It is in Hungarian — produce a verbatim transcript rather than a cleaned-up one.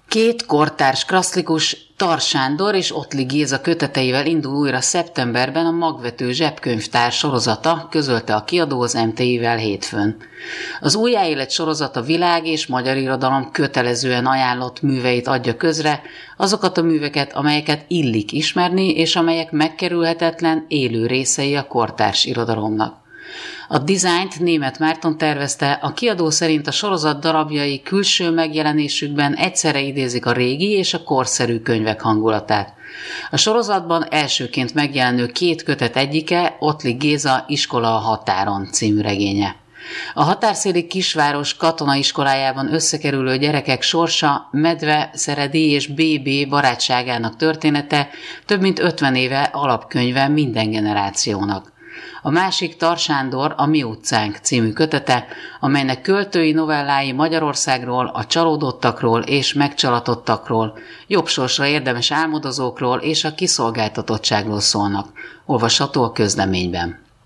Két kortárs klasszikus, Tar Sándor és Ottli Géza köteteivel indul újra szeptemberben a Magvető zsebkönyvtár sorozata, közölte a kiadó az em té i-vel hétfőn. Az Újjáélet sorozat a világ és magyar irodalom kötelezően ajánlott műveit adja közre, azokat a műveket, amelyeket illik ismerni, és amelyek megkerülhetetlen élő részei a kortárs irodalomnak. A dizájnt Németh Márton tervezte, a kiadó szerint a sorozat darabjai külső megjelenésükben egyszerre idézik a régi és a korszerű könyvek hangulatát. A sorozatban elsőként megjelenő két kötet egyike Ottli Géza Iskola a határon című regénye. A határszéli kisváros katonaiskolájában összekerülő gyerekek sorsa, Medve, Szeredi és bé bé barátságának története több mint ötven éve alapkönyve minden generációnak. A másik Tar Sándor a Mi utcánk című kötete, amelynek költői novellái Magyarországról, a csalódottakról és megcsalatottakról, jobb sorsra érdemes álmodozókról és a kiszolgáltatottságról szólnak. Olvasható a közleményben.